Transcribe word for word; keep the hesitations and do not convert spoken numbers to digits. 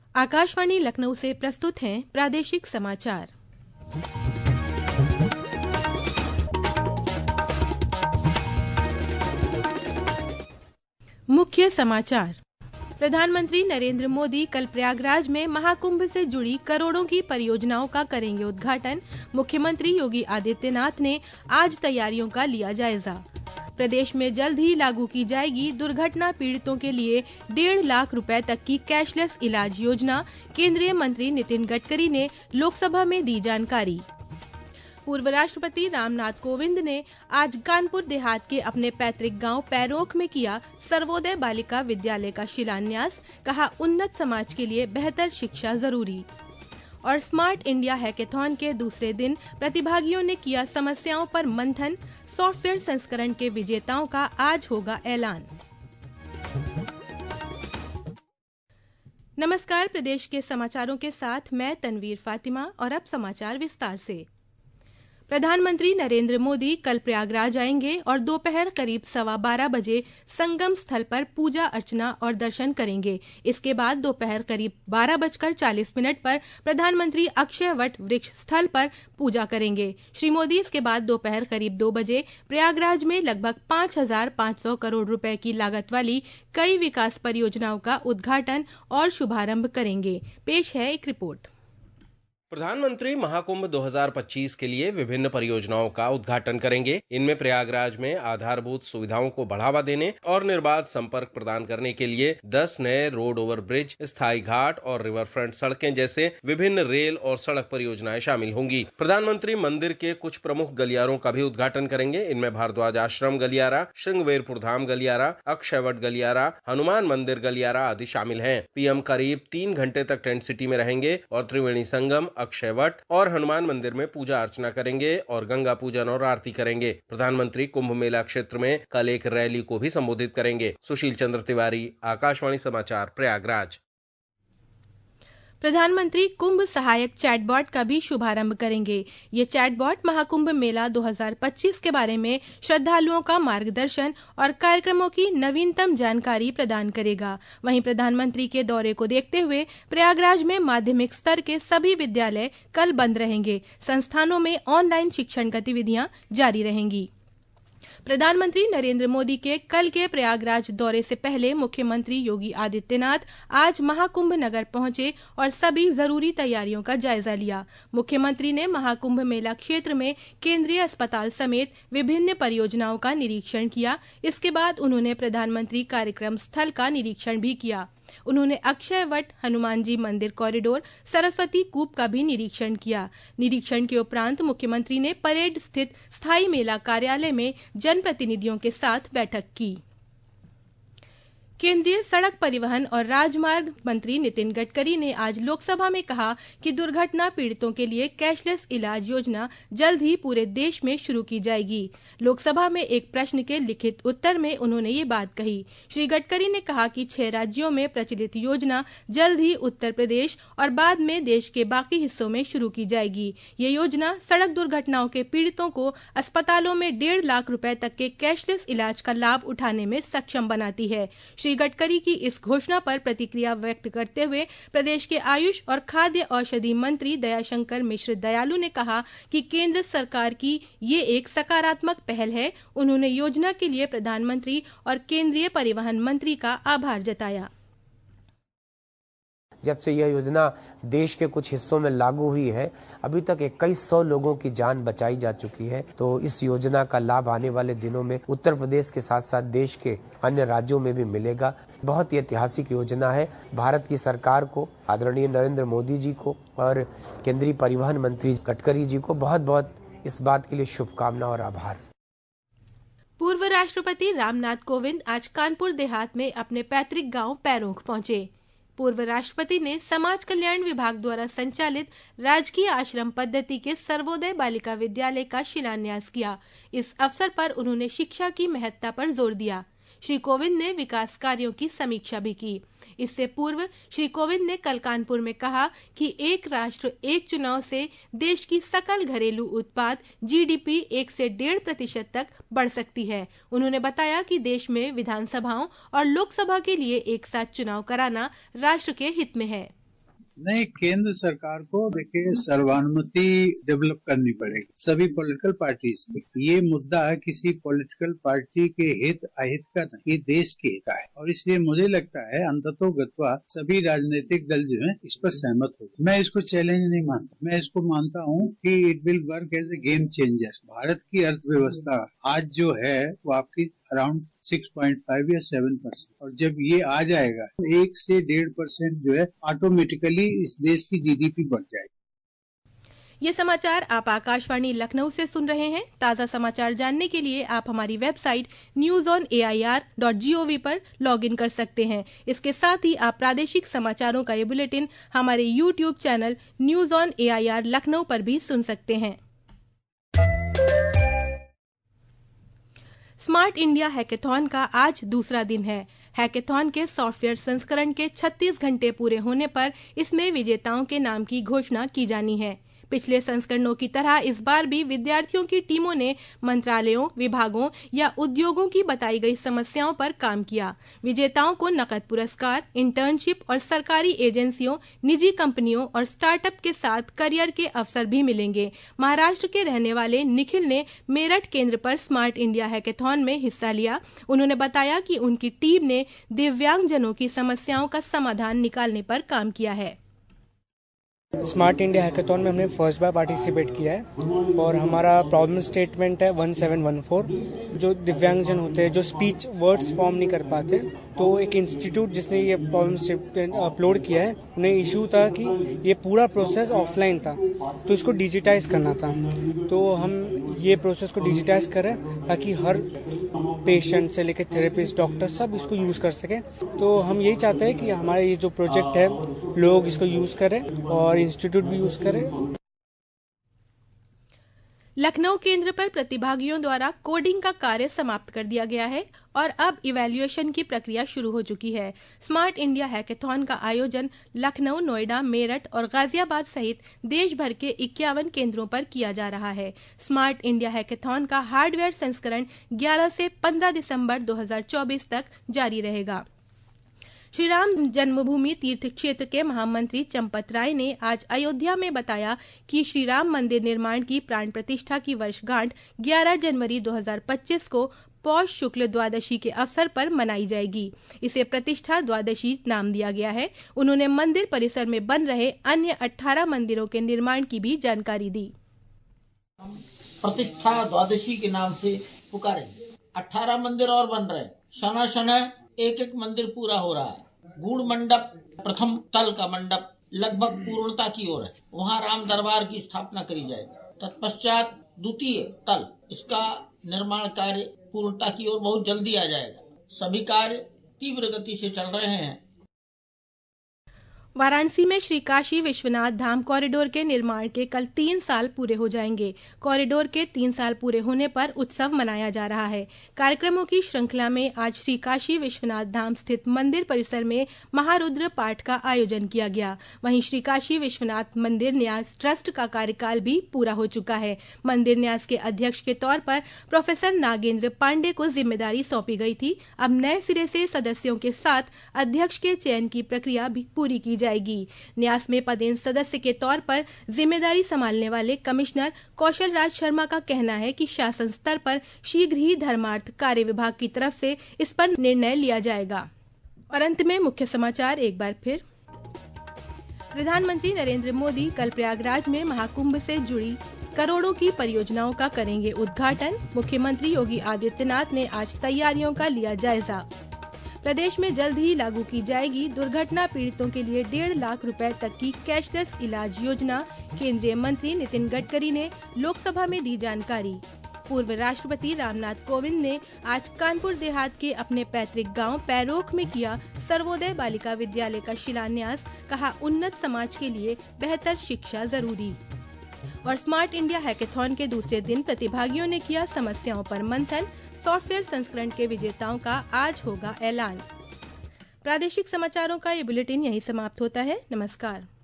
आकाशवाणी लखनऊ से प्रस्तुत हैं प्रादेशिक समाचार। मुख्य समाचार। प्रधानमंत्री नरेंद्र मोदी कल प्रयागराज में महाकुंभ से जुड़ी करोड़ों की परियोजनाओं का करेंगे उद्घाटन। मुख्यमंत्री योगी आदित्यनाथ ने आज तैयारियों का लिया जायजा। प्रदेश में जल्द ही लागू की जाएगी दुर्घटना पीड़ितों के लिए डेढ़ लाख रुपए तक की कैशलेस इलाज योजना। केंद्रीय मंत्री नितिन गडकरी ने लोकसभा में दी जानकारी। पूर्व राष्ट्रपति रामनाथ कोविंद ने आज कानपुर देहात के अपने पैतृक गांव पैरोख में किया सर्वोदय बालिका विद्यालय का शिलान्यास। कहा, उन्नत समाज के लिए बेहतर शिक्षा जरूरी। और स्मार्ट इंडिया हैकेथॉन के दूसरे दिन प्रतिभागियों ने किया समस्याओं पर मंथन। सॉफ्टवेयर संस्करण के विजेताओं का आज होगा ऐलान। नमस्कार, प्रदेश के समाचारों के साथ मैं तनवीर फातिमा और अब समाचार विस्तार से। प्रधानमंत्री नरेंद्र मोदी कल प्रयागराज आएंगे और दोपहर करीब सवा बारह बजे संगम स्थल पर पूजा अर्चना और दर्शन करेंगे। इसके बाद दोपहर करीब बारह बजकर चालीस मिनट पर प्रधानमंत्री अक्षय वट वृक्ष स्थल पर पूजा करेंगे। श्री मोदी इसके बाद दोपहर करीब दो बजे प्रयागराज में लगभग पाँच हजार पाँच सौ करोड़ रुपए की लागत वाली कई विकास परियोजनाओं का उद्घाटन और शुभारंभ करेंगे। पेश है एक रिपोर्ट। प्रधानमंत्री महाकुंभ दो हज़ार पच्चीस के लिए विभिन्न परियोजनाओं का उद्घाटन करेंगे। इनमें प्रयागराज में आधारभूत सुविधाओं को बढ़ावा देने और निर्बाध संपर्क प्रदान करने के लिए दस नए रोड ओवर ब्रिज, स्थायी घाट और रिवर फ्रंट सड़कें जैसे विभिन्न रेल और सड़क परियोजनाएं शामिल होंगी। प्रधानमंत्री मंदिर के कुछ प्रमुख गलियारों का भी उद्घाटन करेंगे। इनमें भारद्वाज आश्रम गलियारा, श्रृंगवेरपुर धाम गलियारा, अक्षयवट गलियारा, हनुमान मंदिर गलियारा आदि शामिल हैं। पीएम करीब तीन घंटे तक टेंट सिटी में रहेंगे और त्रिवेणी संगम, अक्षयवट और हनुमान मंदिर में पूजा अर्चना करेंगे और गंगा पूजन और आरती करेंगे। प्रधानमंत्री कुंभ मेला क्षेत्र में कल एक रैली को भी संबोधित करेंगे। सुशील चंद्र तिवारी, आकाशवाणी समाचार, प्रयागराज। प्रधानमंत्री कुंभ सहायक चैटबॉट का भी शुभारंभ करेंगे। ये चैटबॉट महाकुंभ मेला दो हज़ार पच्चीस के बारे में श्रद्धालुओं का मार्गदर्शन और कार्यक्रमों की नवीनतम जानकारी प्रदान करेगा। वहीं प्रधानमंत्री के दौरे को देखते हुए प्रयागराज में माध्यमिक स्तर के सभी विद्यालय कल बंद रहेंगे। संस्थानों में ऑनलाइन शिक्षण गतिविधियां जारी रहेंगी। प्रधानमंत्री नरेंद्र मोदी के कल के प्रयागराज दौरे से पहले मुख्यमंत्री योगी आदित्यनाथ आज महाकुंभ नगर पहुंचे और सभी जरूरी तैयारियों का जायजा लिया। मुख्यमंत्री ने महाकुंभ मेला क्षेत्र में केंद्रीय अस्पताल समेत विभिन्न परियोजनाओं का निरीक्षण किया। इसके बाद उन्होंने प्रधानमंत्री कार्यक्रम स्थल का निरीक्षण भी किया। उन्होंने अक्षय वट, हनुमान जी मंदिर कॉरिडोर, सरस्वती कूप का भी निरीक्षण किया। निरीक्षण के उपरांत मुख्यमंत्री ने परेड स्थित स्थायी मेला कार्यालय में जनप्रतिनिधियों के साथ बैठक की। केंद्रीय सड़क परिवहन और राजमार्ग मंत्री नितिन गडकरी ने आज लोकसभा में कहा कि दुर्घटना पीड़ितों के लिए कैशलेस इलाज योजना जल्द ही पूरे देश में शुरू की जाएगी। लोकसभा में एक प्रश्न के लिखित उत्तर में उन्होंने ये बात कही। श्री गडकरी ने कहा कि छह राज्यों में प्रचलित योजना जल्द ही उत्तर प्रदेश और बाद में देश के बाकी हिस्सों में शुरू की जाएगी। ये योजना सड़क दुर्घटनाओं के पीड़ितों को अस्पतालों में डेढ़ लाख रुपए तक के कैशलेस इलाज का लाभ उठाने में सक्षम बनाती है। श्री गडकरी की इस घोषणा पर प्रतिक्रिया व्यक्त करते हुए प्रदेश के आयुष और खाद्य औषधि मंत्री दयाशंकर मिश्र दयालु ने कहा कि केंद्र सरकार की ये एक सकारात्मक पहल है। उन्होंने योजना के लिए प्रधानमंत्री और केंद्रीय परिवहन मंत्री का आभार जताया। जब से यह योजना देश के कुछ हिस्सों में लागू हुई है, अभी तक इक्कीस सौ लोगों की जान बचाई जा चुकी है। तो इस योजना का लाभ आने वाले दिनों में उत्तर प्रदेश के साथ साथ देश के अन्य राज्यों में भी मिलेगा। बहुत ही ऐतिहासिक योजना है। भारत की सरकार को, आदरणीय नरेंद्र मोदी जी को और केंद्रीय परिवहन मंत्री गडकरी जी को बहुत बहुत इस बात के लिए शुभकामना और आभार। पूर्व राष्ट्रपति रामनाथ कोविंद आज कानपुर देहात में अपने पैतृक गांव पैरोख पहुंचे। पूर्व राष्ट्रपति ने समाज कल्याण विभाग द्वारा संचालित राजकीय आश्रम पद्धति के सर्वोदय बालिका विद्यालय का शिलान्यास किया। इस अवसर पर उन्होंने शिक्षा की महत्ता पर जोर दिया। श्री कोविंद ने विकास कार्यों की समीक्षा भी की। इससे पूर्व श्री कोविंद ने कल कानपुर में कहा कि एक राष्ट्र एक चुनाव से देश की सकल घरेलू उत्पाद जीडीपी एक से डेढ़ प्रतिशत तक बढ़ सकती है। उन्होंने बताया कि देश में विधानसभाओं और लोकसभा के लिए एक साथ चुनाव कराना राष्ट्र के हित में है। नहीं, केंद्र सरकार को देखिए सर्वानुमति डेवलप करनी पड़ेगी सभी पॉलिटिकल पार्टीज की। ये मुद्दा किसी पॉलिटिकल पार्टी के हित अहित का नहीं, ये देश के हित का है और इसलिए मुझे लगता है अंततोगत्वा सभी राजनीतिक दल जो है इस पर सहमत हो। मैं इसको चैलेंज नहीं मानता, मैं इसको मानता हूँ कि it will work as a game changer. Bharat की अर्थव्यवस्था आज जो है वो आपकी अराउंड सिक्स पॉइंट फाइव या सेवन परसेंट और जब ये आ जाएगा तो एक से डेढ़ परसेंट जो है ऑटोमेटिकली इस देश की जीडीपी बढ़ जाएगी। ये समाचार आप आकाशवाणी लखनऊ से सुन रहे हैं। ताज़ा समाचार जानने के लिए आप हमारी website news on A I R dot G O V पर लॉग इन कर सकते हैं। इसके साथ ही आप प्रादेशिक समाचारों का ये बुलेटिन हमारे YouTube channel news on A I R Lucknow पर भी सुन सकते हैं। स्मार्ट इंडिया हैकेथॉन का आज दूसरा दिन है। हैकेथॉन के सॉफ्टवेयर संस्करण के छत्तीस घंटे पूरे होने पर इसमें विजेताओं के नाम की घोषणा की जानी है। पिछले संस्करणों की तरह इस बार भी विद्यार्थियों की टीमों ने मंत्रालयों, विभागों या उद्योगों की बताई गई समस्याओं पर काम किया। विजेताओं को नकद पुरस्कार, इंटर्नशिप और सरकारी एजेंसियों, निजी कंपनियों और स्टार्टअप के साथ करियर के अवसर भी मिलेंगे। महाराष्ट्र के रहने वाले निखिल ने मेरठ केंद्र पर स्मार्ट इंडिया हैकेथॉन में हिस्सा लिया। उन्होंने बताया कि उनकी टीम ने दिव्यांगजनों की समस्याओं का समाधान निकालने पर काम किया है। स्मार्ट इंडिया हैकेथॉन में हमने फर्स्ट बार पार्टिसिपेट किया है और हमारा प्रॉब्लम स्टेटमेंट है वन सेवन वन फोर। जो दिव्यांगजन होते हैं, जो स्पीच वर्ड्स फॉर्म नहीं कर पाते, तो एक इंस्टीट्यूट जिसने ये प्रॉब्लम स्टेटमेंट अपलोड किया है, उन्हें इशू था कि ये पूरा प्रोसेस ऑफलाइन था तो इसको डिजिटाइज करना था। तो हम ये प्रोसेस को डिजिटाइज करें ताकि हर पेशेंट से लेकर थेरेपिस्ट, डॉक्टर सब इसको यूज कर सकें। तो हम यही चाहते हैं कि हमारा ये जो प्रोजेक्ट है लोग इसको यूज करें और इंस्टीट्यूट भी यूज करें। लखनऊ केंद्र पर प्रतिभागियों द्वारा कोडिंग का कार्य समाप्त कर दिया गया है और अब इवैल्यूएशन की प्रक्रिया शुरू हो चुकी है। स्मार्ट इंडिया हैकेथॉन का आयोजन लखनऊ, नोएडा, मेरठ और गाजियाबाद सहित देश भर के इक्यावन केंद्रों पर किया जा रहा है। स्मार्ट इंडिया हैकेथॉन का हार्डवेयर संस्करण ग्यारह से पंद्रह दिसंबर दो हज़ार चौबीस तक जारी रहेगा। श्री राम जन्मभूमि तीर्थ क्षेत्र के महामंत्री चंपत राय ने आज अयोध्या में बताया कि श्री राम मंदिर निर्माण की प्राण प्रतिष्ठा की वर्षगांठ ग्यारह जनवरी दो हज़ार पच्चीस को पौष शुक्ल द्वादशी के अवसर पर मनाई जाएगी। इसे प्रतिष्ठा द्वादशी नाम दिया गया है। उन्होंने मंदिर परिसर में बन रहे अन्य अठारह मंदिरों के निर्माण की भी जानकारी दी। प्रतिष्ठा द्वादशी के नाम से पुकारेंगे। अठारह मंदिर और बन रहे, शना शना एक एक मंदिर पूरा हो रहा है। गूढ़ मंडप, प्रथम तल का मंडप लगभग पूर्णता की ओर है, वहाँ राम दरबार की स्थापना करी जाएगी। तत्पश्चात द्वितीय तल, इसका निर्माण कार्य पूर्णता की ओर बहुत जल्दी आ जाएगा। सभी कार्य तीव्र गति से चल रहे हैं। वाराणसी में श्री काशी विश्वनाथ धाम कॉरिडोर के निर्माण के कल तीन साल पूरे हो जाएंगे। कॉरिडोर के तीन साल पूरे होने पर उत्सव मनाया जा रहा है। कार्यक्रमों की श्रृंखला में आज श्री काशी विश्वनाथ धाम स्थित मंदिर परिसर में महारुद्र पाठ का आयोजन किया गया। वहीं श्री काशी विश्वनाथ मंदिर न्यास ट्रस्ट का कार्यकाल भी पूरा हो चुका है। मंदिर न्यास के अध्यक्ष के तौर पर प्रोफेसर नागेंद्र पांडे को जिम्मेदारी सौंपी गई थी। अब नए सिरे से सदस्यों के साथ अध्यक्ष के चयन की प्रक्रिया भी पूरी की जाएगी। न्यास में पदेन सदस्य के तौर पर जिम्मेदारी संभालने वाले कमिश्नर कौशल राज शर्मा का कहना है कि शासन स्तर पर शीघ्र ही धर्मार्थ कार्य विभाग की तरफ से इस पर निर्णय लिया जाएगा। और अंत में मुख्य समाचार एक बार फिर। प्रधानमंत्री नरेंद्र मोदी कल प्रयागराज में महाकुंभ से जुड़ी करोड़ों की परियोजनाओं का करेंगे उद्घाटन। मुख्यमंत्री योगी आदित्यनाथ ने आज तैयारियों का लिया जायजा। प्रदेश में जल्द ही लागू की जाएगी दुर्घटना पीड़ितों के लिए डेढ़ लाख रुपए तक की कैशलेस इलाज योजना। केंद्रीय मंत्री नितिन गडकरी ने लोकसभा में दी जानकारी। पूर्व राष्ट्रपति रामनाथ कोविंद ने आज कानपुर देहात के अपने पैतृक गांव पैरोख में किया सर्वोदय बालिका विद्यालय का शिलान्यास। कहा, उन्नत समाज के लिए बेहतर शिक्षा जरूरी। और स्मार्ट इंडिया हैकेथॉन के दूसरे दिन प्रतिभागियों ने किया समस्याओं पर मंथन। सॉफ्टवेयर संस्करण के विजेताओं का आज होगा ऐलान। प्रादेशिक समाचारों का ये बुलेटिन यहीं समाप्त होता है। नमस्कार।